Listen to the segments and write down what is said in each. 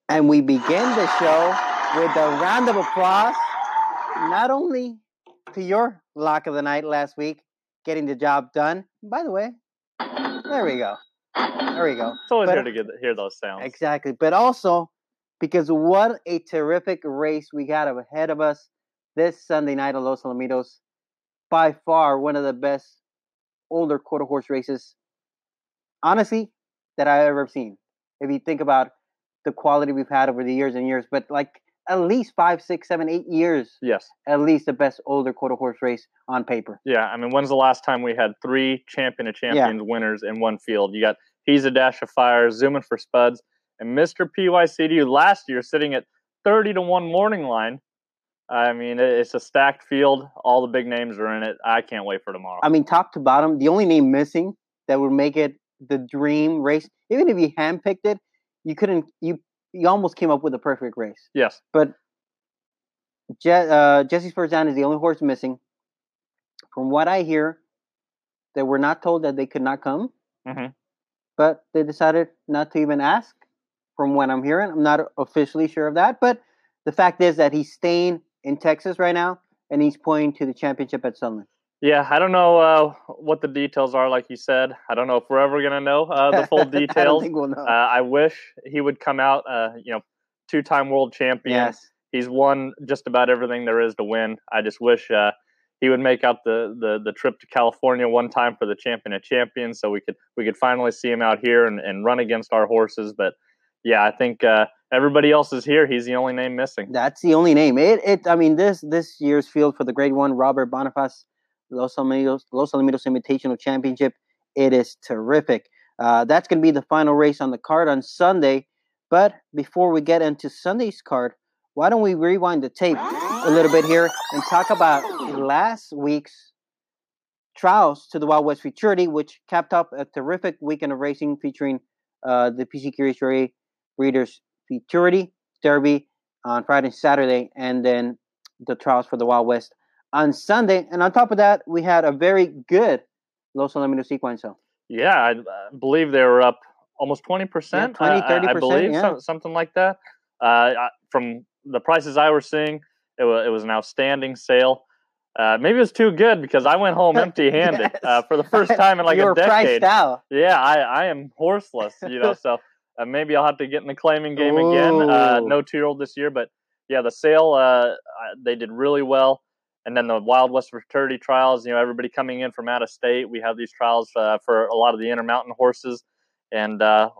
And we begin the show with a round of applause, not only to your lock of the night last week, getting the job done. By the way, there we go. There we go. It's always good to hear those sounds. Exactly. But also, because what a terrific race we got ahead of us this Sunday night at Los Alamitos. By far, one of the best older quarter horse races, honestly, that I've ever seen. If you think about the quality we've had over the years and years, but like at least 5, 6, 7, 8 years. Yes. At least the best older quarter horse race on paper. Yeah, I mean, when's the last time we had 3 Champion of Champions winners in one field? You got He's a Dash of Fire, Zooming for Spuds, and Mr. PYCDU last year sitting at 30-1 morning line. I mean, it's a stacked field. All the big names are in it. I can't wait for tomorrow. I mean, top to bottom, the only name missing that would make it the dream race, even if you handpicked it, you almost came up with a perfect race. Yes. But Jesse's First Down is the only horse missing. From what I hear, they were not told that they could not come, but they decided not to even ask. From what I'm hearing, I'm not officially sure of that, but the fact is that he's staying in Texas right now, and he's pointing to the championship at Sunland. Yeah, I don't know what the details are, like you said. I don't know if we're ever going to know the full details. I don't think we'll know. I wish he would come out, 2-time world champion. Yes. He's won just about everything there is to win. I just wish he would make out the trip to California one time for the Champion of Champions, so we could finally see him out here and run against our horses. But yeah, I think everybody else is here. He's the only name missing. That's the only name. I mean, this year's field for the Grade 1 Robert Boniface Los Alamitos Invitational Championship, it is terrific. That's going to be the final race on the card on Sunday. But before we get into Sunday's card, why don't we rewind the tape a little bit here and talk about last week's trials to the Wild West Futurity, which capped up a terrific weekend of racing featuring the PCQ Breeders' Futurity Derby on Friday and Saturday, and then the trials for the Wild West on Sunday. And on top of that, we had a very good Los Alamitos Equine Show. Yeah, I believe they were up almost 20%. 30%. I believe, something like that. From the prices I was seeing, it was an outstanding sale. Maybe it was too good because I went home empty-handed for the first time in like a decade. Priced out. Yeah, I am horseless, so maybe I'll have to get in the claiming game again. No 2-year-old this year, but yeah, the sale, they did really well. And then the Wild West Futurity trials, everybody coming in from out of state. We have these trials for a lot of the Intermountain horses, and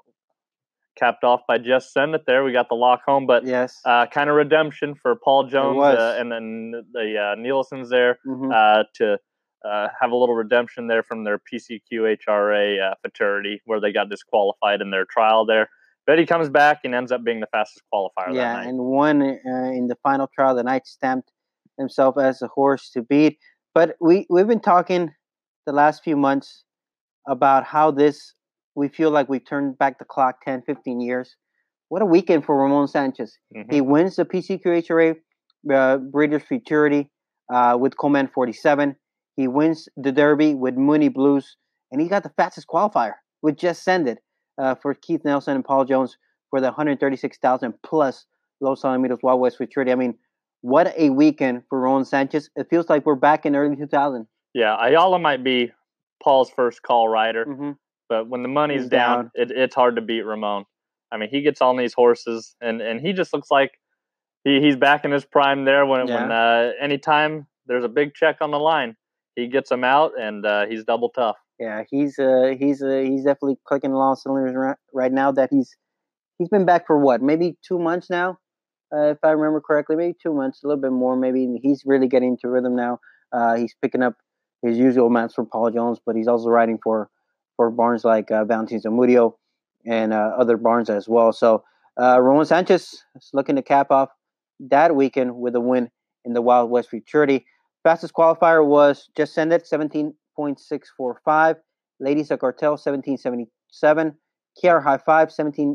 capped off by Just Send It there. We got the lock home, but yes, kind of redemption for Paul Jones and then the Nielsen's there to have a little redemption there from their PCQ HRA Futurity, where they got disqualified in their trial there. But he comes back and ends up being the fastest qualifier that night. Yeah, and won in the final trial of the night, stamped himself as a horse to beat. But we've been talking the last few months about how we feel like we've turned back the clock 10, 15 years. What a weekend for Ramon Sanchez. He wins the PCQ HRA Breeders' Futurity with Coleman 47. He wins the Derby with Mooney Blues, and he got the fastest qualifier with Just Send It for Keith Nelson and Paul Jones for the 136,000 plus Los Alamitos Wild West Futurity. I mean, what a weekend for Ramon Sanchez. It feels like we're back in early 2000. Yeah, Ayala might be Paul's first call rider, but when the money's down, it's hard to beat Ramon. I mean, he gets on these horses, and he just looks like he's back in his prime there when anytime there's a big check on the line, he gets them out, and he's double tough. Yeah, he's definitely clicking along cylinders right now. That he's been back for what, maybe 2 months now, if I remember correctly, maybe 2 months, a little bit more. Maybe he's really getting into rhythm now. He's picking up his usual match for Paul Jones, but he's also riding for barns like Valentin Zamudio and other barns as well. So Ramon Sanchez is looking to cap off that weekend with a win in the Wild West Futurity. Fastest qualifier was Just Send It, 17.645. Ladies of Cartel, 17.77. Kiara High Five,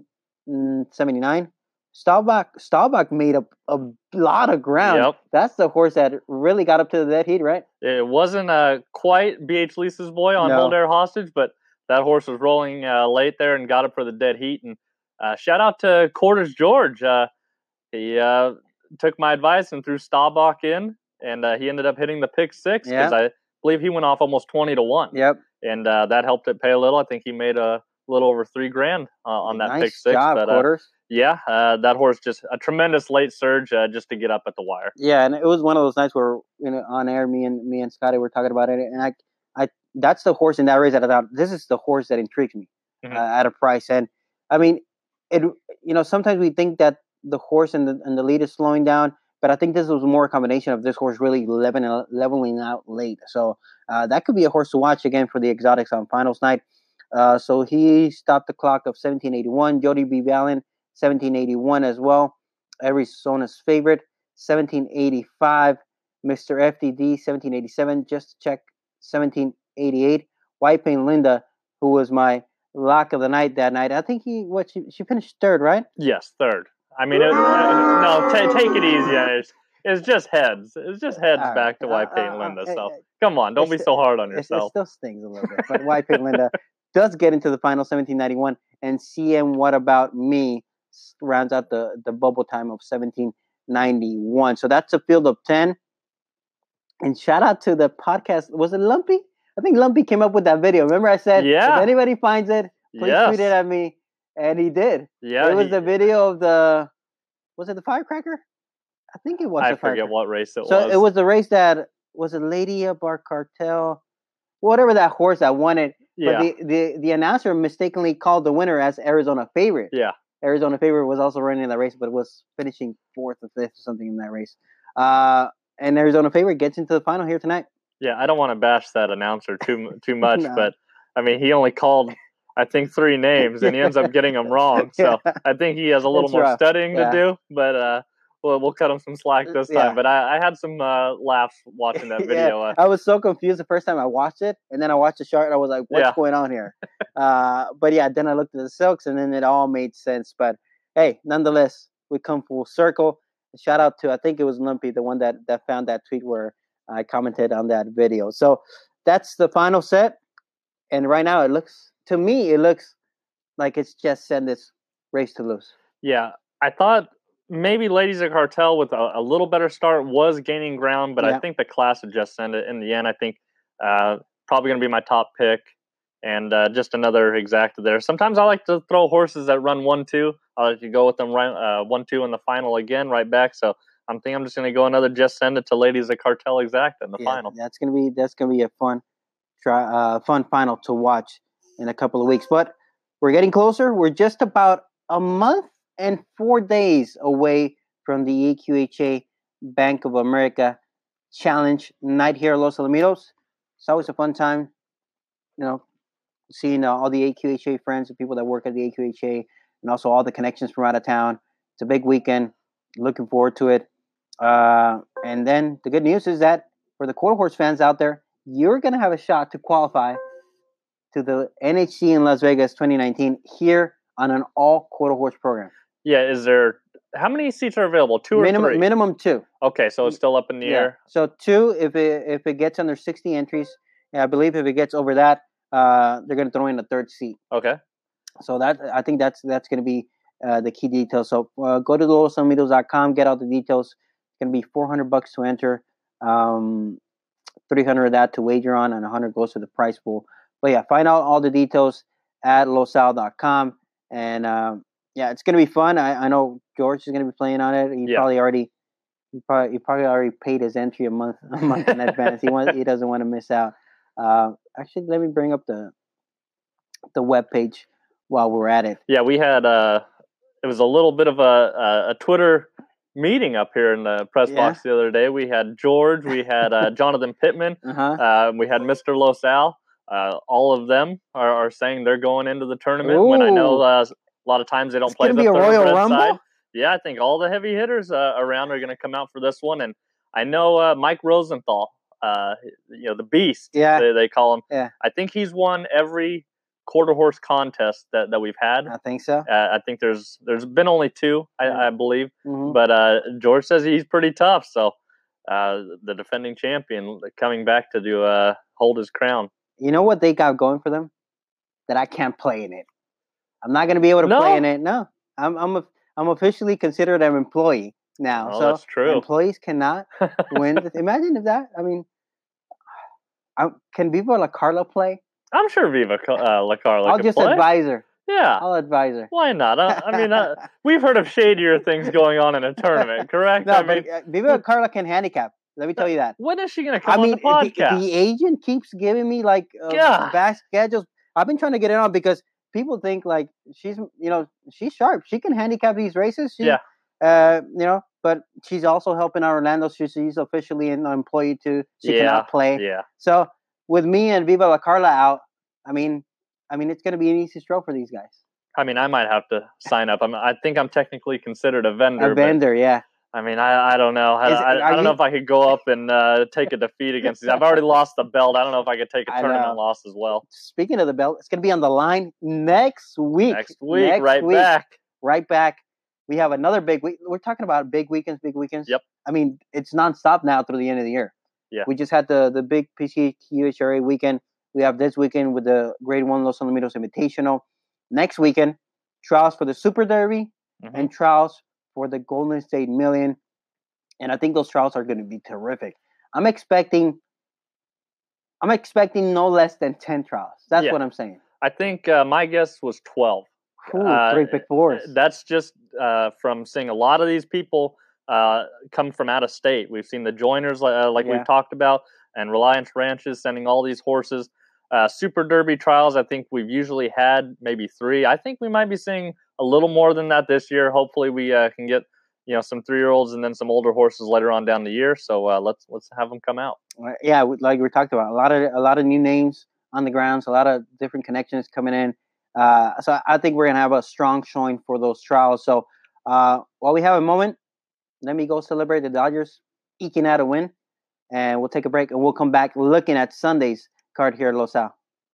17.79. Staubach made up a lot of ground. Yep. That's the horse that really got up to the dead heat, right? It wasn't quite BH Lisa's boy on Hold Air Hostage, but that horse was rolling late there and got up for the dead heat. And shout out to Quarters George. He took my advice and threw Staubach in, and he ended up hitting the pick six because I believe he went off almost 20-1. Yep. And that helped it pay a little. I think he made a little over $3,000 on that pick six. Nice job, Quarters. That horse just a tremendous late surge just to get up at the wire. Yeah, and it was one of those nights where on air, me and Scotty were talking about it, and I that's the horse in that race that I thought this is the horse that intrigues me at a price. And I mean, it sometimes we think that the horse and the lead is slowing down, but I think this was more a combination of this horse really leveling out late. So that could be a horse to watch again for the exotics on finals night. So he stopped the clock of 1781. Jody B. Vallon 1781 as well. Arizona's favorite 1785. Mr. FDD 1787. Just to check 1788. White Paint Linda, who was my lock of the night that night. I think she finished third, right? Yes, third. I mean, no, take it easy. It's just heads. It's just heads back to White Paint Linda. So come on, don't be so hard on yourself. It still stings a little bit. But White Paint Linda does get into the final 1791, and CM What About Me rounds out the bubble time of 1791. So that's a field of 10. And shout out to the podcast. Was it Lumpy? I think Lumpy came up with that video. Remember I said, if anybody finds it, please tweet it at me. And he did. Yeah. It was the video of was it the firecracker? I think it was. I forget what race it was. So it was the race that, was it Lady Bar Cartel? Whatever that horse that won it. Yeah. But the announcer mistakenly called the winner as Arizona favorite. Yeah. Arizona favorite was also running in that race, but was finishing 4th or 5th or something in that race. And Arizona favorite gets into the final here tonight. Yeah, I don't want to bash that announcer too much, no. But I mean, he only called, I think, 3 names, and he ends up getting them wrong. So I think he has a little more studying to do, but we'll cut him some slack this time. But I had some laughs watching that video. I was so confused the first time I watched it, and then I watched the chart, and I was like, what's going on here? But yeah, then I looked at the silks, and then it all made sense. But hey, nonetheless, we come full circle. Shout out to, I think it was Lumpy, the one that found that tweet where I commented on that video. So that's the final set. And right now it looks like it's just sent this race to lose. Yeah, I thought maybe Ladies of Cartel with a little better start was gaining ground, but I think the class would just send it in the end. I think probably going to be my top pick. And just another exacta there. Sometimes I like to throw horses that run 1-2. I like to go with them right 1-2 in the final again, right back. So I'm just going to go another just send it to Ladies of Cartel exacta in the final. That's gonna be a fun final to watch in a couple of weeks. But we're getting closer. We're just about a month and 4 days away from the AQHA Bank of America Challenge night here at Los Alamitos. It's always a fun time, seeing all the AQHA friends and people that work at the AQHA, and also all the connections from out of town. It's a big weekend. Looking forward to it. And then the good news is that for the quarter horse fans out there, you're going to have a shot to qualify to the NHC in Las Vegas 2019 here on an all quarter horse program. Yeah, how many seats are available? 2 or 3? Minimum 2. Okay, so it's still up in the air. So 2 if it gets under 60 entries. I believe if it gets over that, they're going to throw in a 3rd seat. Okay. So I think that's going to be the key details. So go to losalamitos.com, get all the details. It's going to be $400 to enter, 300 of that to wager on, and 100 goes to the prize pool. But yeah, find out all the details at losal.com. And it's going to be fun. I know George is going to be playing on it. He probably already paid his entry a month in advance. He doesn't want to miss out. Actually, let me bring up the web page while we're at it. Yeah, we had it was a little bit of a Twitter meeting up here in the press box the other day. We had George, we had Jonathan Pittman, we had Mr. Losal. All of them are saying they're going into the tournament. Ooh. When I know a lot of times they don't play the Thoroughbred side. Yeah, I think all the heavy hitters around are going to come out for this one. And I know Mike Rosenthal, the Beast, they call him. Yeah. I think he's won every quarter horse contest that we've had. I think so. I think there's been only 2, I believe. Mm-hmm. But George says he's pretty tough. So the defending champion coming back to hold his crown. You know what they got going for them? That I can't play in it. I'm not going to be able to No? play in it. No, I'm officially considered an employee now. Oh, so that's true. Employees cannot win. Imagine if that. I mean, can Viva La Carla play? I'm sure Viva La Carla I'll can just play. advise her. Yeah. I'll advise her. Why not? I mean, we've heard of shadier things going on in a tournament, correct? No, but Viva La Carla can handicap. Let me tell you that. When is she going to come on the podcast? The agent keeps giving me like back schedules. I've been trying to get it on because people think like she's sharp. She can handicap these races. But she's also helping out Orlando. She's officially an employee too. She cannot play. Yeah. So with me and Viva La Carla out, I mean, it's going to be an easy stroke for these guys. I mean, I might have to sign up. I think I'm technically considered a vendor. A vendor, yeah. I mean, I don't know. I don't know if I could go up and take a defeat against these. I've already lost the belt. I don't know if I could take a tournament loss as well. Speaking of the belt, it's going to be on the line next week. Right back. We have another big week. We're talking about big weekends. Yep. I mean, it's nonstop now through the end of the year. Yeah. We just had the big PCA QHRA weekend. We have this weekend with the Grade 1 Los Alamitos Invitational. Next weekend, trials for the Super Derby and trials for the Golden State Million. And I think those trials are going to be terrific. I'm expecting no less than 10 trials. That's what I'm saying. I think my guess was 12. Ooh, 3 pick fours. That's just from seeing a lot of these people come from out of state. We've seen the joiners we've talked about, and Reliance Ranches sending all these horses. Super Derby trials, I think we've usually had maybe 3. I think we might be seeing a little more than that this year. Hopefully we can get some 3-year-olds and then some older horses later on down the year. So let's have them come out. Yeah, like we talked about, a lot of new names on the grounds, a lot of different connections coming in. So I think we're gonna have a strong showing for those trials. So while we have a moment, let me go celebrate the Dodgers eking out a win, and we'll take a break and we'll come back looking at Sunday's card here at Los Al. All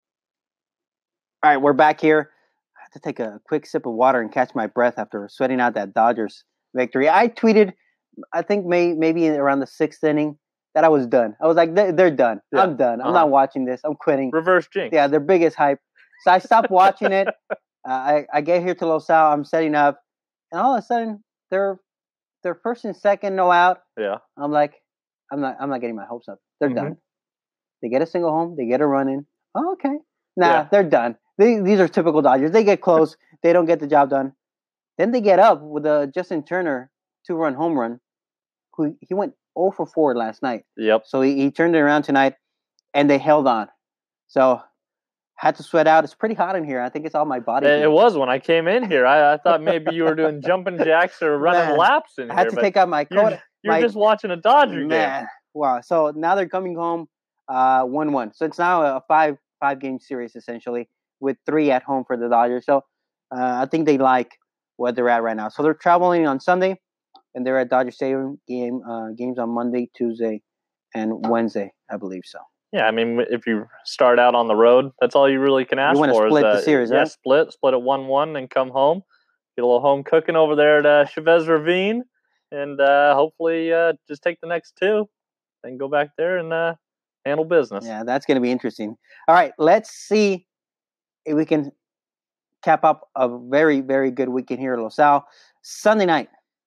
right, we're back here. I have to take a quick sip of water and catch my breath after sweating out that Dodgers victory. I tweeted, I think maybe around the 6th inning, that I was done. I was like, they're done. Yeah. I'm done. I'm not watching this. I'm quitting. Reverse jinx. Yeah, their biggest hype. So I stopped watching it. I get here to Los Al. I'm setting up, and all of a sudden they're first and second, no out. Yeah. I'm like, I'm not getting my hopes up. They're done. They get a single home. They get a run in. Oh, okay. They're done. These are typical Dodgers. They get close. They don't get the job done. Then they get up with a Justin Turner 2-run home run. He went 0 for 4 last night. Yep. So he turned it around tonight, and they held on. So had to sweat out. It's pretty hot in here. I think it's all my body. It was when I came in here. I thought maybe you were doing jumping jacks or running laps in here. I had to take out my coat. You're just watching a Dodger game. Wow. So now they're coming home 1-1. So it's now a five-game series, essentially, with 3 at home for the Dodgers. So I think they like where they're at right now. So they're traveling on Sunday, and they're at Dodger Stadium games on Monday, Tuesday, and Wednesday, I believe so. Yeah, I mean, if you start out on the road, that's all you really can ask for. You want to split the series, right? Yeah, split it 1-1, and come home. Get a little home cooking over there at Chavez Ravine, and hopefully just take the next 2, then go back there and handle business. Yeah, that's going to be interesting. All right, let's see if we can cap up a very, very good weekend here at Los Al. Sunday night,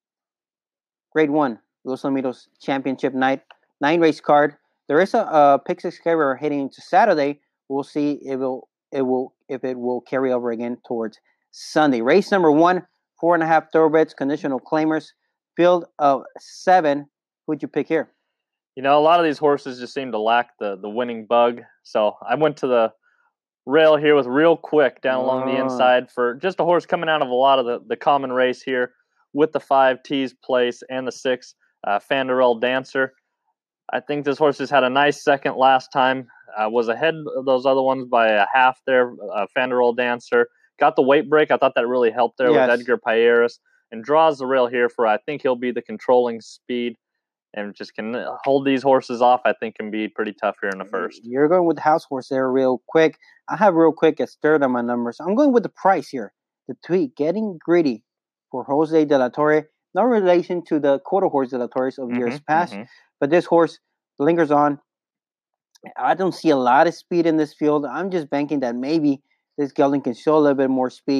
Grade 1, Los Alamitos Championship night, 9-race card. There is a pick 6 carrier heading into Saturday. We'll see if it will carry over again towards Sunday. Race number 1, 4.5 thoroughbreds, conditional claimers, field of 7. Who'd you pick here? A lot of these horses just seem to lack the winning bug. So I went to the rail here with Real Quick down along the inside for just a horse coming out of a lot of the common race here with the 5 T's place and the 6 Fanderel Dancer. I think this horse just had a nice second last time. Was ahead of those other ones by a half there. Fanderel Dancer got the weight break. I thought that really helped there with Edgar Payeras, and draws the rail here for I think he'll be the controlling speed and just can hold these horses off. I think can be pretty tough here in the first. You're going with the house horse there, Real Quick. I have Real Quick as 3rd on my numbers. I'm going with the price here. The tweet, Getting Gritty for Jose De La Torre. No relation to the quarter horse De La Torres of years past. But this horse lingers on. I don't see a lot of speed in this field. I'm just banking that maybe this gelding can show a little bit more speed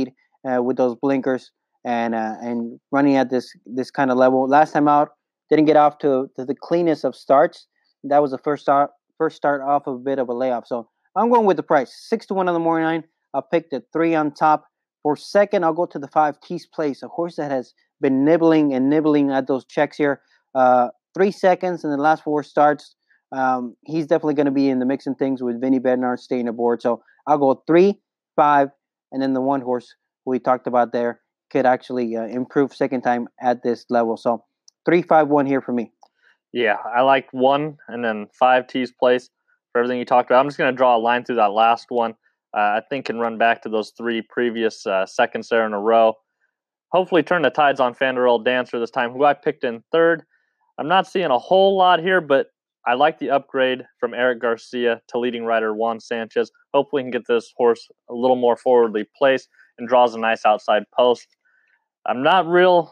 with those blinkers and running at this kind of level. Last time out, didn't get off to the cleanest of starts. That was the first start off of a bit of a layoff. So I'm going with the price 6-1 on the morning line. I'll pick the 3 on top. For second, I'll go to the 5 Tease Place, a horse that has been nibbling at those checks here. 3 seconds in the last 4 starts. He's definitely going to be in the mix and things with Vinny Bednar staying aboard. So I'll go 3, 5, and then the one horse we talked about there could actually improve second time at this level. So 3, 5, 1 here for me. Yeah, I like 1 and then 5 Tease Place for everything you talked about. I'm just going to draw a line through that last one. I think can run back to those 3 previous seconds there in a row. Hopefully turn the tides on Fanderel Dancer this time, who I picked in third. I'm not seeing a whole lot here, but I like the upgrade from Eric Garcia to leading rider Juan Sanchez. Hopefully he can get this horse a little more forwardly placed and draws a nice outside post. I'm not real,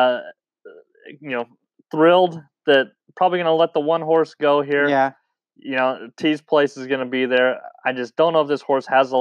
thrilled that probably going to let the one horse go here. Yeah. Tease Place is going to be there. I just don't know if this horse has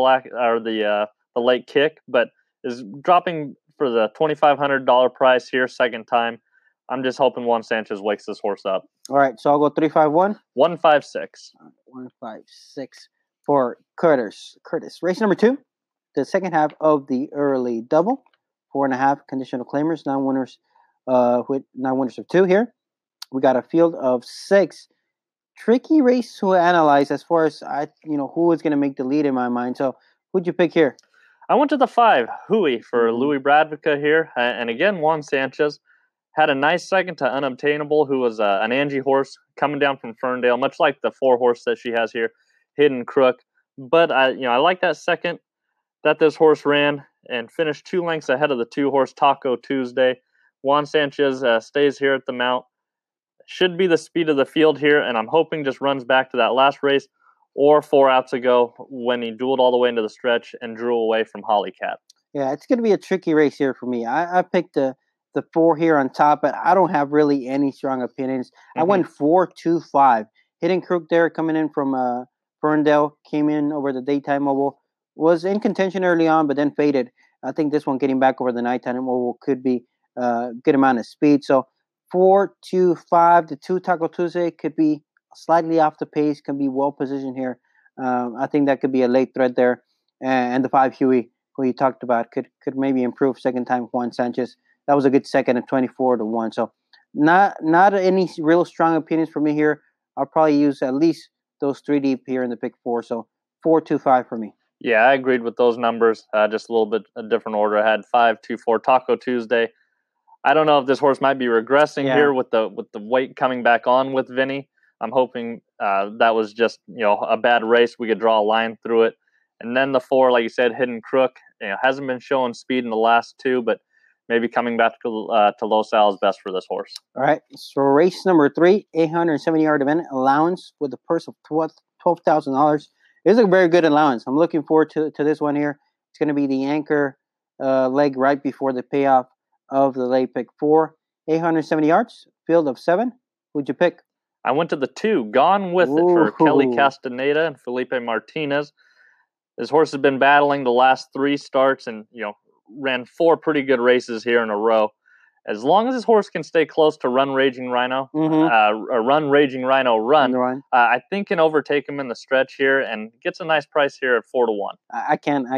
the late kick, but is dropping for the $2,500 price here, second time. I'm just hoping Juan Sanchez wakes this horse up. All right, so I'll go 3, 5, 1. 1, 5, 6. 1, 5, 6 for Curtis. Race number 2, the second half of the early double. 4.5 conditional claimers, 9 winners with 9 winners of 2 here. We got a field of 6. Tricky race to analyze as far as who is going to make the lead in my mind. So who'd you pick here? I went to the 5, Hui, for Louis Bradvica here. And again, Juan Sanchez had a nice second to Unobtainable, who was an Angie horse coming down from Ferndale, much like the 4 horse that she has here, Hidden Crook. But I like that second that this horse ran and finished 2 lengths ahead of the 2 horse Taco Tuesday. Juan Sanchez stays here at the mount. Should be the speed of the field here, and I'm hoping just runs back to that last race or 4 outs ago when he dueled all the way into the stretch and drew away from Hollycat. Yeah, it's going to be a tricky race here for me. I picked the 4 here on top, but I don't have really any strong opinions. I went 4, 2, 5. Hidden Crook there coming in from Ferndale, came in over the daytime mobile, was in contention early on, but then faded. I think this one getting back over the nighttime mobile could be a good amount of speed. So 4, 2, 5, the 2 Taco Tuesday could be slightly off the pace, can be well positioned here. I think that could be a late threat there. And the 5 Huey, who you talked about, could maybe improve second time Juan Sanchez. That was a good second at 24-1. So not any real strong opinions for me here. I'll probably use at least those 3 deep here in the pick 4. So 4, 2, 5 for me. Yeah, I agreed with those numbers. Just a little bit a different order. I had 5, 2, 4 Taco Tuesday. I don't know if this horse might be regressing here with the weight coming back on with Vinny. I'm hoping that was just a bad race. We could draw a line through it. And then the 4, like you said, Hidden Crook, hasn't been showing speed in the last 2, but maybe coming back to Los Al is best for this horse. All right. So race number 3, 870-yard event allowance with a purse of $12,000. This is a very good allowance. I'm looking forward to this one here. It's going to be the anchor leg right before the payoff of the late pick 4. 870 yards, field of 7. Who'd you pick? I went to the 2, Gone With It for Kelly Castaneda and Felipe Martinez. This horse has been battling the last 3 starts and, ran 4 pretty good races here in a row. As long as this horse can stay close to Run Raging Rhino, Run Raging Rhino Run, I think can overtake him in the stretch here and gets a nice price here at 4-1. I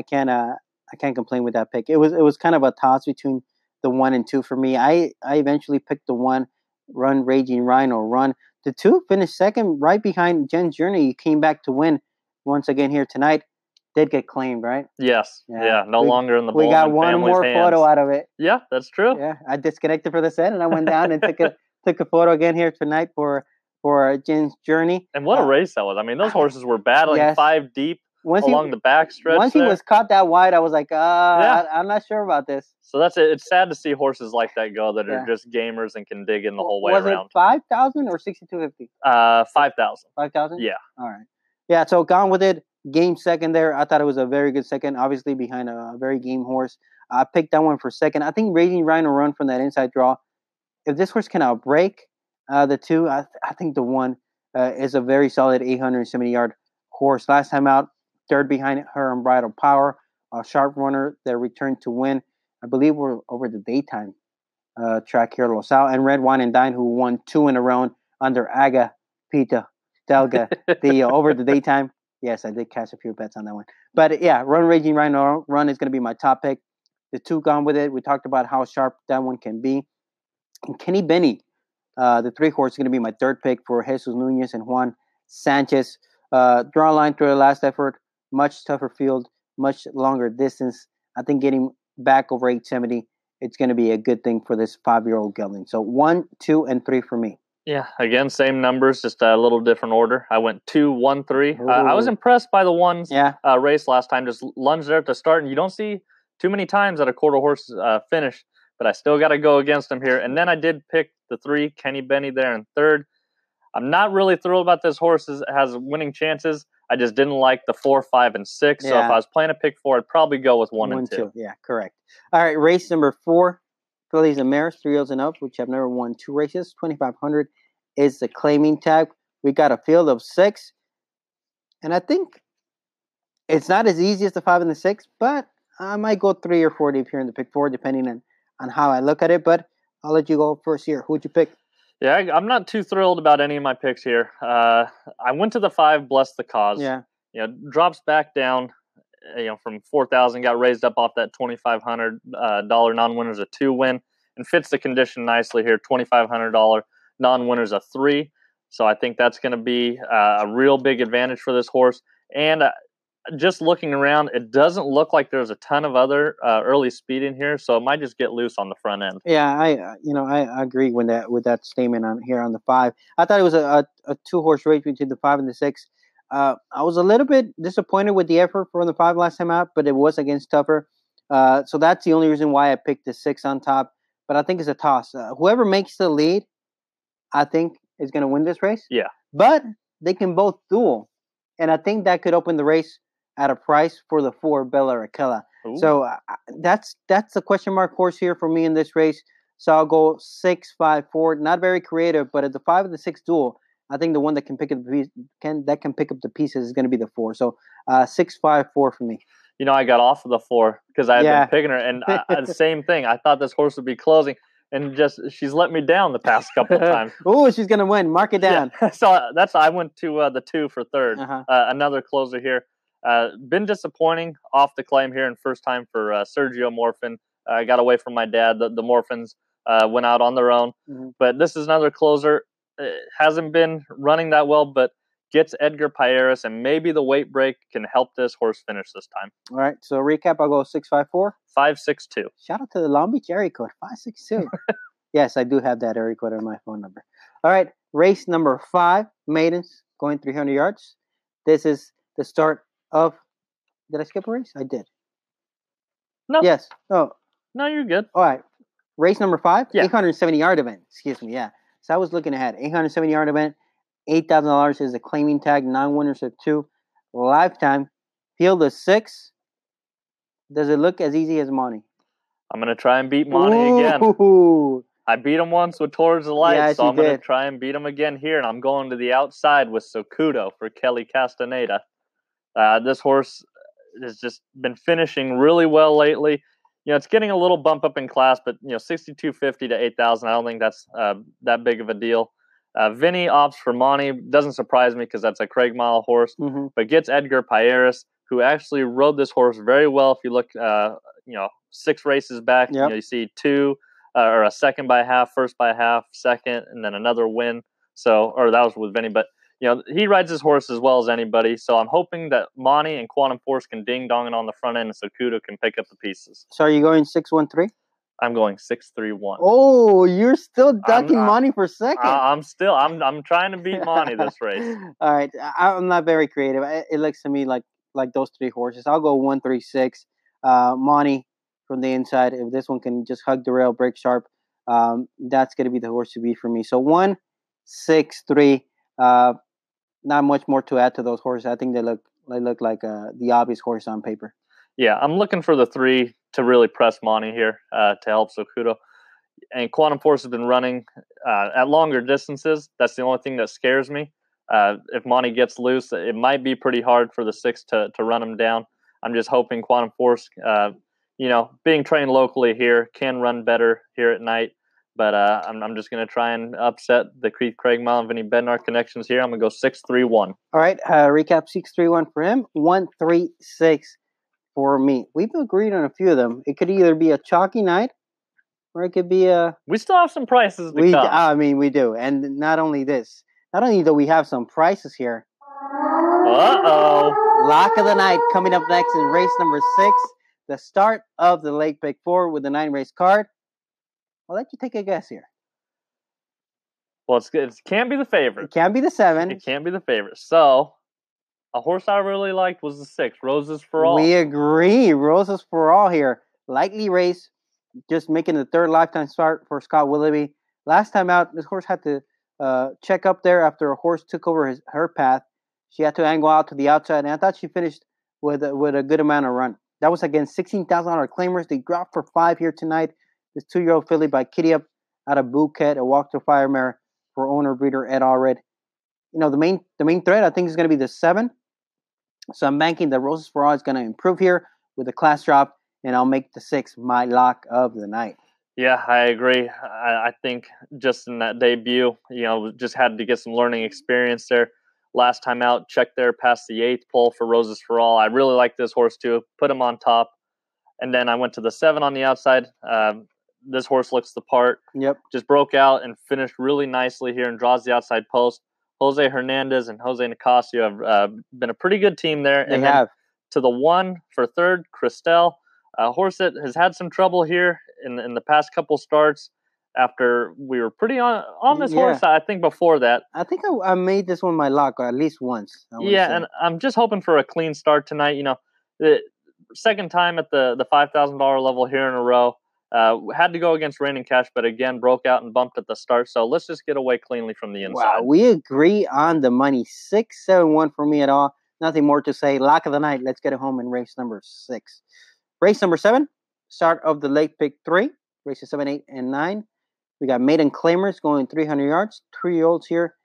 can't complain with that pick. It was kind of a toss between the 1 and 2 for me. I eventually picked the 1, Run Raging Rhino Run. The 2 finished second right behind Jen's Journey. He came back to win once again here tonight. Did get claimed, right? Yes. Yeah. No longer in the We got one more photo out of it. Yeah, that's true. Yeah, I disconnected for the set and I went down and took a photo again here tonight for Jen's Journey. And what a race that was! I mean, those horses were battling 5 deep along the backstretch. Once he was caught that wide, I was like, I'm not sure about this. So that's it. It's sad to see horses like that go that are just gamers and can dig in the whole way around. Was it 5,000 or 6,250? 5,000. 5,000? Yeah. All right. Yeah. So Gone With It. Game second there. I thought it was a very good second, obviously behind a very game horse. I picked that one for second. I think Raging Rhino Run from that inside draw. If this horse can outbreak the 2, I think the 1 is a very solid 870-yard horse. Last time out, third behind her Unbridled Power. a sharp runner that returned to win. I believe we're over the daytime track here, Losal, and Red Wine and Dine, who won 2 in a row under Aga Pita Delga. The over the daytime. Yes, I did catch a few bets on that one. But yeah, Run Raging Rhino Run is going to be my top pick. The 2 gone with it. We talked about how sharp that one can be. And Kenny Benny, the 3 horse, is going to be my 3rd pick for Jesus Nunez and Juan Sanchez. Draw a line through the last effort. Much tougher field, much longer distance. I think getting back over 870, it's going to be a good thing for this 5-year-old gelding. So 1, 2, and 3 for me. Yeah, again, same numbers, just a little different order. I went 2, 1, 3. I was impressed by the ones race last time. Just lunged there at the start, and you don't see too many times that a quarter horse finish, but I still got to go against him here. And then I did pick the 3, Kenny Benny, there in 3rd. I'm not really thrilled about this horse. It has winning chances. I just didn't like the 4, 5, and 6. Yeah. So if I was playing a pick 4, I'd probably go with 1 and 2. Yeah, correct. All right, race number 4, fillies and mares, 3-year-olds and up, which have never won 2 races. 2,500 is the claiming tag. We got a field of 6, and I think it's not as easy as the 5 and the 6, but I might go 3 or 4 deep here in the pick 4, depending on how I look at it. But I'll let you go first here. Who'd you pick? Yeah, I'm not too thrilled about any of my picks here. I went to the 5, Bless the Cause. Yeah. Drops back down, from 4,000, got raised up off that $2,500 non-winners a 2 win, and fits the condition nicely here. $2,500 non-winners a 3. So I think that's going to be a real big advantage for this horse. And just looking around, it doesn't look like there's a ton of other early speed in here, so it might just get loose on the front end. Yeah, I agree with that statement on here on the 5. I thought it was a 2-horse race between the 5 and the 6. I was a little bit disappointed with the effort from the 5 last time out, but it was against tougher. So that's the only reason why I picked the 6 on top. But I think it's a toss. Whoever makes the lead, I think, is going to win this race. Yeah. But they can both duel, and I think that could open the race at a price for the 4, Bella Raquela. So that's the question mark horse here for me in this race. So I'll go 6, 5, 4. Not very creative, but at the 5 and the 6 duel, I think the one that can pick up the pieces is going to be the 4. So 6, 5, 4 for me. I got off of the 4 because I had been picking her, and the same thing. I thought this horse would be closing, and she's let me down the past couple of times. Oh, she's going to win. Mark it down. Yeah. So I went to the 2 for 3rd. Another closer here. Been disappointing off the claim here, and first time for Sergio Morfin. I got away from my dad. The Morfins went out on their own. Mm-hmm. But this is another closer. Hasn't been running that well, but gets Edgar Payeras, and maybe the weight break can help this horse finish this time. All right, so recap, I'll go 6, 5, 4. 5, 6, 2. Shout out to the Long Beach area code, 562. Yes, I do have that area code on my phone number. All right, race number 5, maidens, going 300 yards. This is the start of... Did I skip a race? I did. No. Yes. Oh. No, you're good. All right. Race number 5, yeah. 870-yard event. Excuse me, yeah. So I was looking ahead. 870-yard event, $8,000 is the claiming tag, non-winners of 2. Lifetime, field of 6. Does it look as easy as Monty? I'm going to try and beat Monty again. I beat him once with Towards the Light, so I'm going to try and beat him again here, and I'm going to the outside with Socudo for Kelly Castaneda. This horse has just been finishing really well lately. It's getting a little bump up in class, but 6,250 to 8,000. I don't think that's that big of a deal. Vinny opts for Monty. Doesn't surprise me because that's a Craig Mile horse, but gets Edgar Payeras, who actually rode this horse very well. If you look, 6 races back, you see 2 or a second by half, first by half, second, and then another win. Or that was with Vinny, but he rides his horse as well as anybody. So I'm hoping that Monty and Quantum Force can ding-dong it on the front end, and Socudo can pick up the pieces. So are you going 6-1-3? I'm going 6-3-1. Oh, you're still ducking Monty for second. I'm trying to beat Monty this race. All right, I'm not very creative. It looks to me like those 3 horses. I'll go 1-3-6. Monty from the inside. If this one can just hug the rail, break sharp, that's going to be the horse to beat for me. So 1-6-3. Not much more to add to those horses. I think they look like the obvious horse on paper. Yeah, I'm looking for the 3 to really press Monty here to help Socudo. And Quantum Force has been running at longer distances. That's the only thing that scares me. If Monty gets loose, it might be pretty hard for the 6 to run him down. I'm just hoping Quantum Force, being trained locally here, can run better here at night. But I'm just going to try and upset the Keith Craig Mile and Vinny Bednar connections here. I'm going to go 6-3-1. All right, recap 6-3-1 for him, 1-3-6 for me. We've agreed on a few of them. It could either be a chalky night, or it could be a... We still have some prices to come. I mean, we do. And not only this, not only do we have some prices here. Uh-oh. Lock of the night coming up next in race number 6. The start of the Lake Pick 4 with the 9-race card. I'll let you take a guess here. Well, it can't be the favorite. It can't be the 7. It can't be the favorite. So, a horse I really liked was the 6, Roses for All. We agree. Roses for All here. Lightly raced, just making the 3rd lifetime start for Scott Willoughby. Last time out, this horse had to check up there after a horse took over her path. She had to angle out to the outside, and I thought she finished with a good amount of run. That was against $16,000 claimers. They dropped for 5 here tonight. This 2-year-old filly by Kitty Up out of Bouquet, a walk to fire mare for owner breeder Ed Allred. The main threat I think is going to be the 7. So I'm banking that Roses for All is going to improve here with the class drop, and I'll make the 6 my lock of the night. Yeah, I agree. I think just in that debut, just had to get some learning experience there. Last time out, checked there past the 8th pole for Roses for All. I really like this horse too. Put him on top. And then I went to the 7 on the outside. This horse looks the part. Yep. Just broke out and finished really nicely here and draws the outside post. Jose Hernandez and Jose Nicasio have been a pretty good team there. They have. To the 1 for 3rd, Christelle. A horse that has had some trouble here in the past couple starts after we were pretty on this horse, I think, before that. I think I made this one my lock at least once. And I'm just hoping for a clean start tonight. The second time at the $5,000 level here in a row. Had to go against Rain and Cash, but again, broke out and bumped at the start. So let's just get away cleanly from the inside. Wow, we agree on the money. 6-7-1 for me at all. Nothing more to say. Lock of the night. Let's get it home in race number 6. Race number 7, start of the Lake Pick 3. Races 7, 8, and 9. We got maiden claimers going 300 yards. 3-year-olds here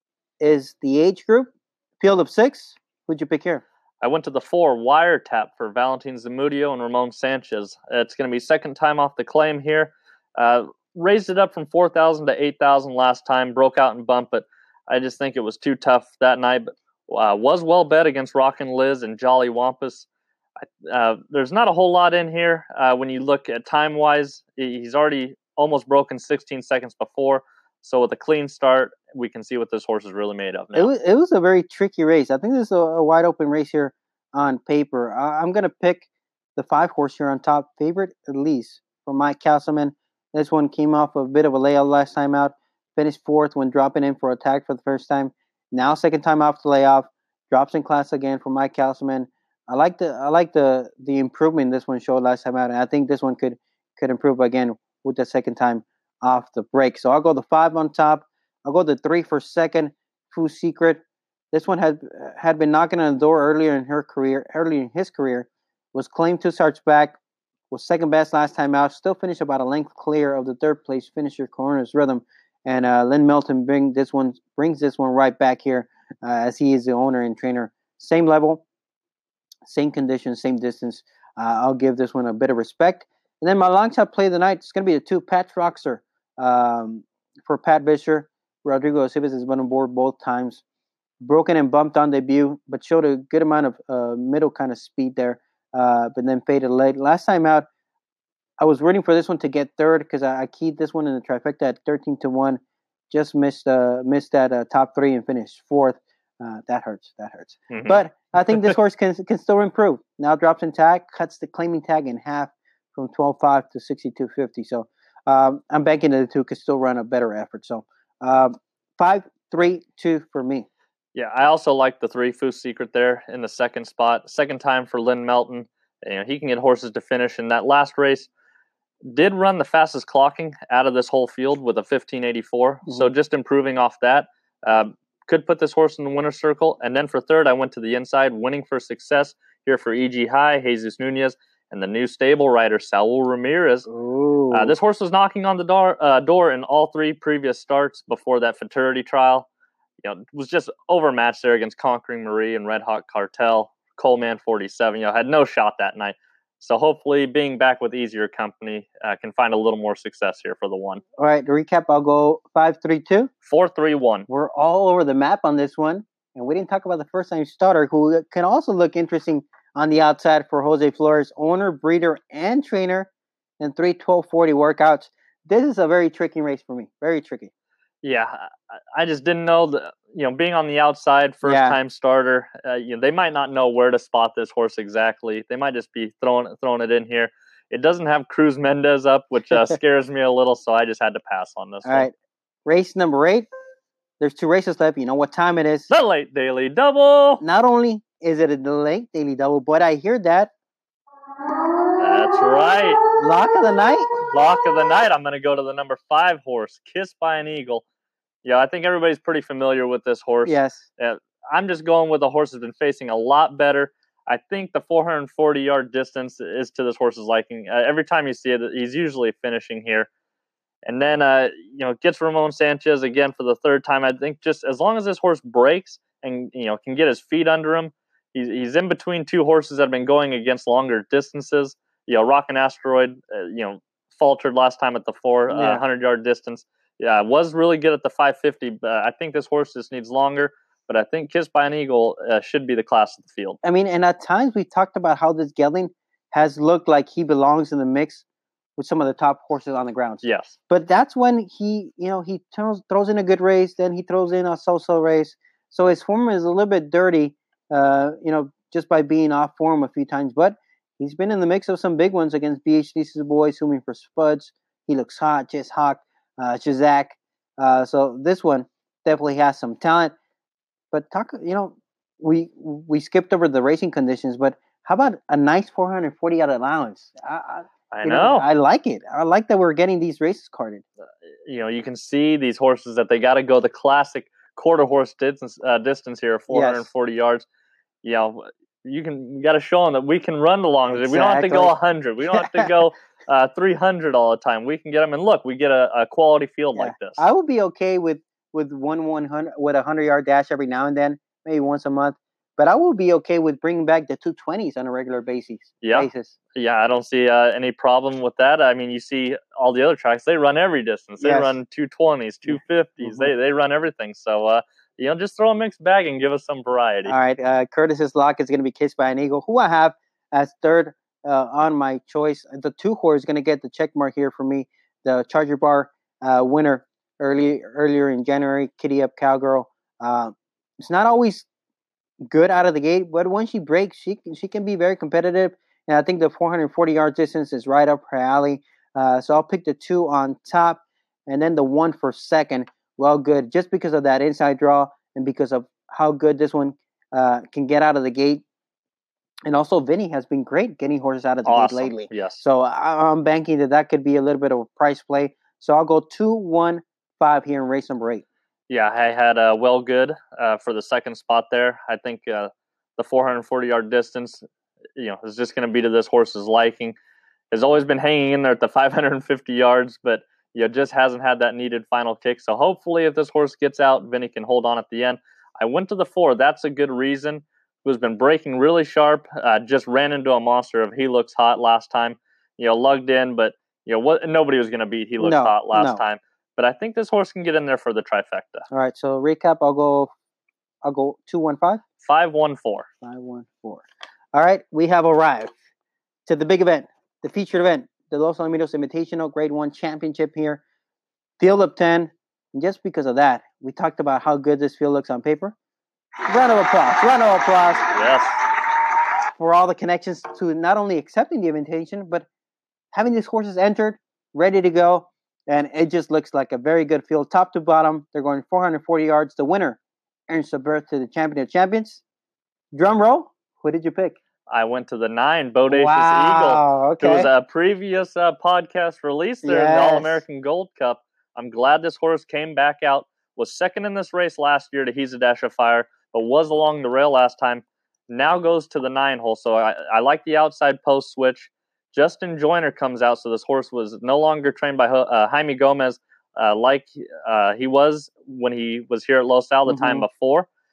is the age group. Field of 6. Who'd you pick here? I went to the 4, Wiretap, for Valentin Zamudio and Ramon Sanchez. It's going to be second time off the claim here. Raised it up from 4,000 to 8,000 last time. Broke out and bumped, but I just think it was too tough that night. But was well bet against Rockin' Liz and Jolly Wampus. There's not a whole lot in here. When you look at time-wise, he's already almost broken 16 seconds before. So with a clean start, we can see what this horse is really made of now. It was a very tricky race. I think this is a wide open race here on paper. I'm going to pick the 5 horse here on top. Favorite Elise for Mike Castleman. This one came off a bit of a layout last time out. Finished 4th when dropping in for attack for the first time. Now second time off the layoff. Drops in class again for Mike Castleman. I like the improvement this one showed last time out, and I think this one could improve again with the second time off the break. So I'll go the 5 on top. I'll go the 3 for second, Foo Secret. This one had been knocking on the door early in his career. Was claimed 2 starts back. Was second best last time out. Still finished about a length clear of the 3rd place finisher Coroner's Rhythm. And Lynn Melton brings this one right back here as he is the owner and trainer. Same level, same conditions, same distance. I'll give this one a bit of respect. And then my long shot play of the night is going to be the 2, Pat Roxer, for Pat Vischer. Rodrigo Acebes has been on board both times. Broken and bumped on debut, but showed a good amount of middle kind of speed there, but then faded late. Last time out, I was rooting for this one to get 3rd because I keyed this one in the trifecta at 13-1. Just missed that top 3 and finished 4th. That hurts. Mm-hmm. But I think this horse can still improve. Now drops in tag, cuts the claiming tag in half from 12.5 to 62.50. So I'm banking that the 2 could still run a better effort. So 5-3-2 for me. Yeah, I also like the 3, Foo Secret, there in the second spot. Second time for Lynn Melton. He can get horses to finish. In that last race, did run the fastest clocking out of this whole field with a 15.84. Mm-hmm. So just improving off that. Could put this horse in the winner's circle. And then for 3rd, I went to the inside, winning for success here for E.G. High, Jesus Nunez, and the new stable rider, Saul Ramirez. This horse was knocking on the door in all 3 previous starts before that Futurity trial. Was just overmatched there against Conquering Marie and Red Hot Cartel. Coleman 47. Had no shot that night. So hopefully, being back with easier company, can find a little more success here for the one. All right, to recap, I'll go 5-3-2. 4-3-1. We're all over the map on this one, and we didn't talk about the first-time starter, who can also look interesting on the outside for Jose Flores, owner, breeder, and trainer, and 3-12-40 workouts. This is a very tricky race for me. Very tricky. Yeah, I just didn't know that. Being on the outside, first-time starter, they might not know where to spot this horse exactly. They might just be throwing it in here. It doesn't have Cruz Mendez up, which scares me a little, so I just had to pass on this one. All right, race number 8. There's 2 races left. You know what time it is. The late daily double. Not only is it a late daily double, but I hear that. That's right. Lock of the night? Lock of the night. I'm going to go to the number 5 horse, Kissed by an Eagle. Yeah, I think everybody's pretty familiar with this horse. Yes. I'm just going with the horse that's been facing a lot better. I think the 440-yard distance is to this horse's liking. Every time you see it, he's usually finishing here. And then, gets Ramon Sanchez again for the 3rd time. I think just as long as this horse breaks and, can get his feet under him, he's in between 2 horses that have been going against longer distances. Rockin' Asteroid, faltered last time at the 400-yard distance. Yeah, was really good at the 550. But I think this horse just needs longer. But I think Kissed by an Eagle should be the class of the field. I mean, and at times we talked about how this gelding has looked like he belongs in the mix with some of the top horses on the ground. Yes. But that's when he throws in a good race, then he throws in a so-so race. So his form is a little bit dirty, just by being off form a few times. But he's been in the mix of some big ones against BHDC's boys, swimming for Spuds. He looks hot, Jess Hawk, Chazak. So this one definitely has some talent. But we skipped over the racing conditions, but how about a nice 440-yard allowance? I know. I like it. I like that we're getting these races carded. You can see these horses that they got to go the classic quarter horse distance here, 440 yards. You got to show them that we can run the long. Exactly. We don't have to go 100. We don't have to go 300 all the time. We can get them, and look, we get a quality field like this. I would be okay with 100 with a 100-yard dash every now and then, maybe once a month. But I would be okay with bringing back the 220s on a regular basis. Yeah, I don't see any problem with that. I mean, you see all the other tracks; they run every distance. They run 220s, 250s. Mm-hmm. They run everything. So just throw a mixed bag and give us some variety. All right, Curtis's lock is going to be Kissed by an Eagle, who I have as 3rd on my choice. The 2 horse is going to get the check mark here for me. The Charger Bar winner earlier in January, Kitty Up Cowgirl. It's not always good out of the gate, but when she breaks, she can be very competitive. And I think the 440-yard distance is right up her alley. So I'll pick the 2 on top, and then the 1 for 2nd. Well, good, just because of that inside draw and because of how good this one can get out of the gate. And also, Vinny has been great getting horses out of the gate lately. Yes. So I'm banking that could be a little bit of a price play. So I'll go 2-1-5 here in race number 8. Yeah, I had Well Good for the 2nd spot there. I think the 440-yard distance, is just going to be to this horse's liking. Has always been hanging in there at the 550 yards, but just hasn't had that needed final kick. So hopefully, if this horse gets out, Vinny can hold on at the end. I went to the 4. That's a good reason. Who's been breaking really sharp. Just ran into a monster of He Looks Hot last time. lugged in, but nobody was going to beat He Looks Hot last time. But I think this horse can get in there for the trifecta. All right, so recap, I'll go 2-1-5? 5-1-4. 5-1-4. All right, we have arrived to the big event, the featured event, the Los Alamitos Invitational Grade 1 Championship here. Field of 10. And just because of that, we talked about how good this field looks on paper. Round of applause. Round of applause. Yes. For all the connections to not only accepting the invitation, but having these horses entered, ready to go. And it just looks like a very good field, top to bottom. They're going 440 yards. The winner earns the berth to the champion of champions. Drum roll. Who did you pick? I went to the 9, Bodacious Eagle. Okay. It was a previous podcast release there in the All-American Gold Cup. I'm glad this horse came back out, was second in this race last year to He's a Dash of Fire, but was along the rail last time. Now goes to the 9 hole, so I like the outside post switch. Justin Joyner comes out, so this horse was no longer trained by Jaime Gomez like he was when he was here at Los Al the time before.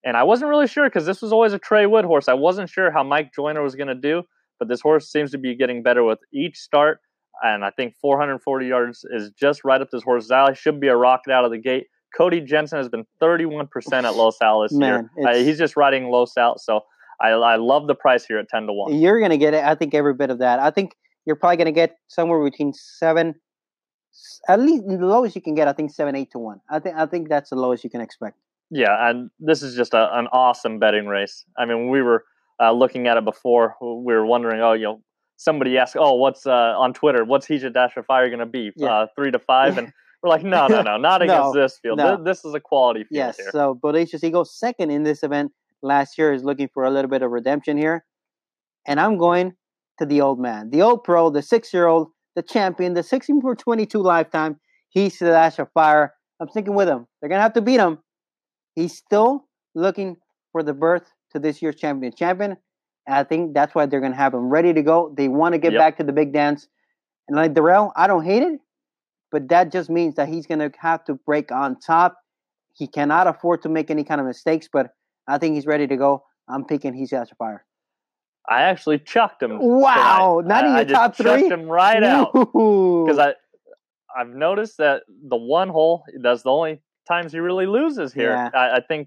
And I wasn't really sure because this was always a Trey Wood horse. I wasn't sure how Mike Joyner was going to do, but this horse seems to be getting better with each start. And I think 440 yards is just right up this horse's alley. Should be a rocket out of the gate. Cody Jensen has been 31% at Los Al this year. He's just riding Los Al, so I love the price here at 10-1. You're going to get, I think, every bit of that. I think you're probably going to get somewhere between 7, at least the lowest you can get, I think 7-8 to 1. I think that's the lowest you can expect. Yeah, and this is just an awesome betting race. I mean, when we were looking at it before, we were wondering, somebody asked, what's on Twitter, what's Heejah Dash of Fire going to be, 3 to 5? And we're like, no, not against this field. No. This is a quality field yes, here. So Bodacious Eagle, second in this event last year, is looking for a little bit of redemption here. And I'm going to the old man, the old pro, the 6-year-old, the champion, the 16/22 lifetime, Heejah Dash of Fire. I'm sticking with him. They're going to have to beat him. He's still looking for the berth to this year's champion. And I think that's why they're going to have him ready to go. They want to get back to the big dance. And like Darrell, I don't hate it, but that just means that he's going to have to break on top. He cannot afford to make any kind of mistakes, but I think he's ready to go. I'm picking Heejah Dash of Fire. I actually chucked him. Wow, not in your top 3? I just chucked him right out. Because I've noticed that the one hole, that's the only times he really loses here. Yeah. I think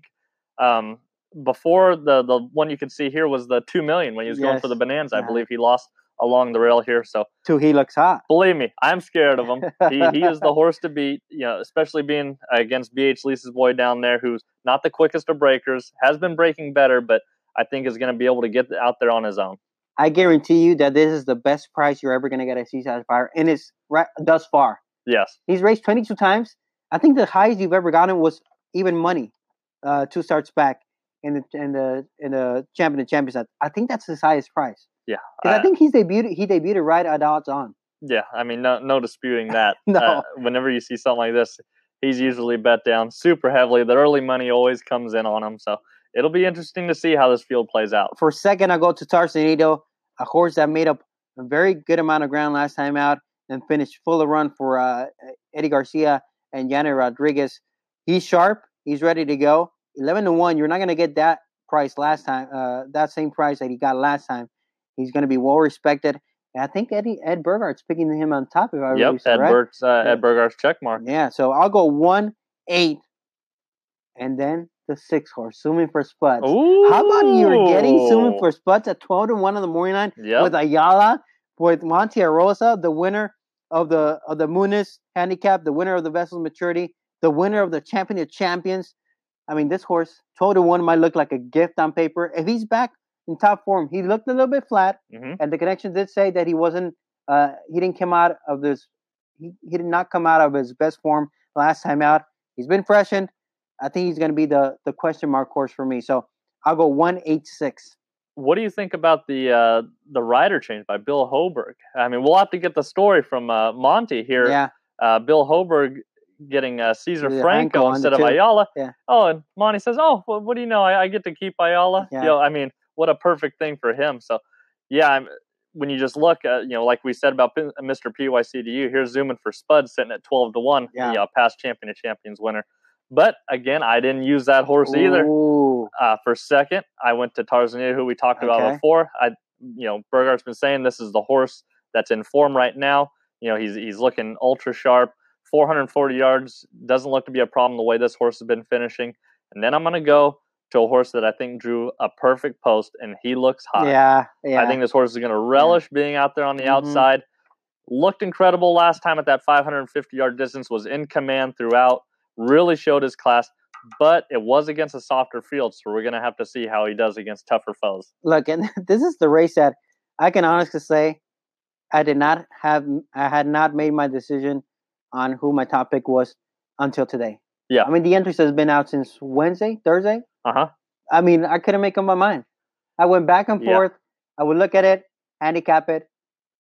before the one you can see here was the 2 million when he was going for the Bonanza. I believe he lost along the rail here. So he looks hot. Believe me, I'm scared of him. He is the horse to beat. Especially being against BH Lisa's boy down there, who's not the quickest of breakers, has been breaking better, but I think is going to be able to get out there on his own. I guarantee you that this is the best price you're ever going to get at Heejah Dash of Fire, and it's thus far. Yes, he's raced 22 times. I think the highest you've ever gotten was even money, 2 starts back in the champion of champions. I think that's his highest price. Yeah, because I think he debuted right at odds on. Yeah, I mean, no disputing that. No. Whenever you see something like this, he's usually bet down super heavily. The early money always comes in on him, so it'll be interesting to see how this field plays out. For second, I go to Tarzanito, a horse that made up a very good amount of ground last time out and finished full of run for Eddie Garcia and Yanni Rodriguez. He's sharp. He's ready to go. 11-1. You're not going to get that price last time. That same price that he got last time. He's going to be well respected. And I think Ed Burgart's picking him on top. If I remember right. Ed Burgart's check mark. Yeah. So I'll go 1-8, and then the 6 horse, Zooming for Spuds. Ooh. How about you're getting Zooming for Spuds at 12-1 on the morning line with Ayala, with Monte Rosa, the winner of the Muniz handicap, the winner of the Vessel's Maturity, the winner of the Champion of Champions. I mean, this horse, 12-1, might look like a gift on paper. If he's back in top form, he looked a little bit flat, and the connections did say that he wasn't. He didn't come out of this. He did not come out of his best form last time out. He's been freshened. I think he's going to be the question mark horse for me. So I'll go 1-8-6. What do you think about the rider change by Bill Hoberg? I mean, we'll have to get the story from Monty here. Yeah. Bill Hoberg getting Cesar Franco instead of Ayala. Yeah. Oh, and Monty says, "Oh, well, what do you know? I get to keep Ayala." Yeah. I mean, what a perfect thing for him. So, yeah, when you just look at, like we said about Mr. PYCDU, here's Zooming for Spud sitting at 12-1. Yeah. Past Champion of Champions winner. But again, I didn't use that horse either. For second, I went to Tarzanito, who we talked about before. Burgart's been saying this is the horse that's in form right now. He's looking ultra sharp. 440 yards doesn't look to be a problem the way this horse has been finishing. And then I'm going to go to a horse that I think drew a perfect post, and he looks hot. Yeah. I think this horse is going to relish being out there on the outside. Looked incredible last time at that 550-yard distance, was in command throughout, really showed his class, but it was against a softer field, so we're going to have to see how he does against tougher foes. Look, and this is the race that I can honestly say I had not made my decision on who my top pick was until today. Yeah. I mean, the entries has been out since Thursday. Uh-huh. I mean, I couldn't make up my mind. I went back and forth. I would look at it, handicap it,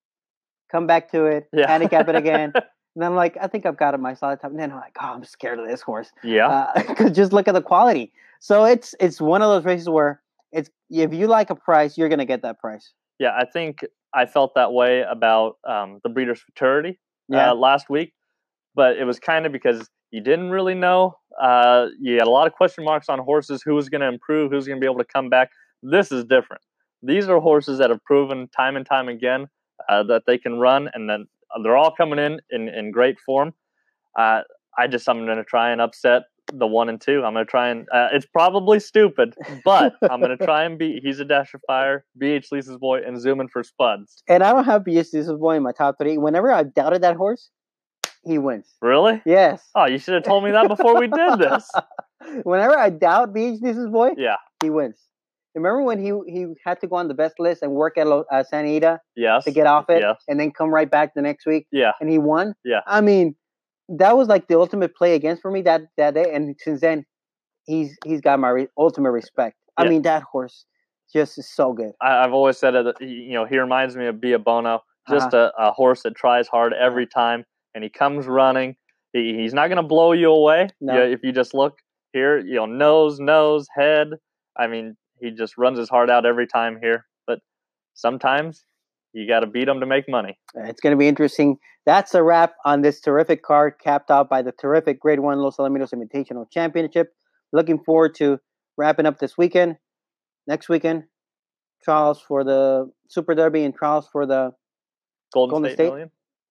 come back to it, handicap it again. And I'm like, I think I've got it my solid top. And then I'm like, oh, I'm scared of this horse. Yeah. Because just look at the quality. So it's one of those races where if you like a price, you're going to get that price. Yeah, I think I felt that way about the Breeders' Futurity last week. But it was kind of because you didn't really know. You had a lot of question marks on horses. Who was going to improve? Who's going to be able to come back? This is different. These are horses that have proven time and time again that they can run, and then they're all coming in great form. I'm going to try and upset the 1 and 2. I'm going to try and it's probably stupid, but I'm going to try and beat He's a Dash of Fire, BH Lisa's Boy, and Zooming for Spuds. And I don't have BH Lisa's Boy in my top 3. Whenever I've doubted that horse, he wins. Really? Yes. Oh, you should have told me that before we did this. Whenever I doubt BH Lisa's Boy, yeah, he wins. Remember when he had to go on the best list and work at Santa Anita to get off it, and then come right back the next week, and he won? Yeah. I mean, that was like the ultimate play against for me that day, and since then, he's got my ultimate respect. I mean, that horse just is so good. I've always said that, he reminds me of Bia Bono, just a horse that tries hard every time, and he comes running. He's not going to blow you away. No. If you just look here, nose, head. I mean, he just runs his heart out every time here. But sometimes you got to beat him to make money. It's going to be interesting. That's a wrap on this terrific card, capped off by the terrific Grade 1 Los Alamitos Invitational Championship. Looking forward to wrapping up this weekend. Next weekend, trials for the Super Derby and trials for the Golden State Million.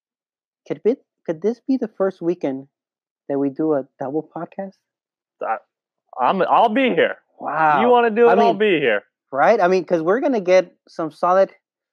Could this be the first weekend that we do a double podcast? I'll be here. Wow. You want to do it? I'll be here. Right? I mean, because we're going to get some solid...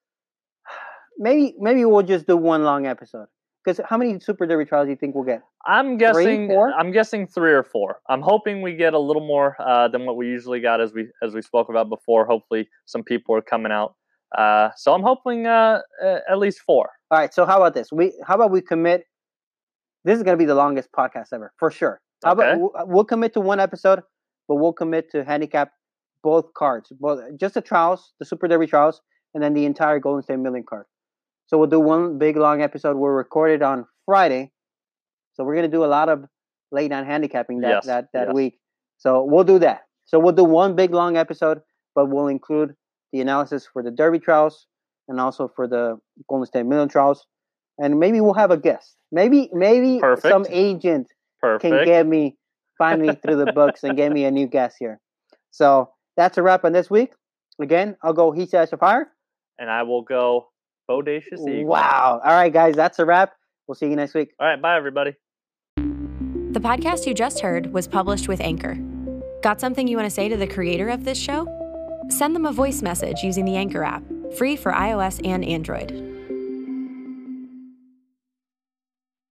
Maybe we'll just do one long episode. Because how many Super Derby trials do you think we'll get? I'm guessing 3, 4? I'm guessing 3 or 4. I'm hoping we get a little more than what we usually got, as we spoke about before. Hopefully, some people are coming out. So I'm hoping at least 4. All right. So how about this? How about we commit? This is going to be the longest podcast ever, for sure. How about we'll commit to one episode, but we'll commit to handicap both cards, just the trials, the Super Derby trials, and then the entire Golden State Million card. So we'll do one big long episode. We're recorded on Friday, so we're going to do a lot of late night handicapping that week. So we'll do that. So we'll do one big long episode, but we'll include the analysis for the Derby trials and also for the Golden State Million trials. And maybe we'll have a guest. Maybe some agent can find me through the books and get me a new guest here. So that's a wrap on this week. Again, I'll go He's a Dash of Fire. And I will go Bodacious Eagle. Wow. All right, guys, that's a wrap. We'll see you next week. All right, bye, everybody. The podcast you just heard was published with Anchor. Got something you want to say to the creator of this show? Send them a voice message using the Anchor app, free for iOS and Android.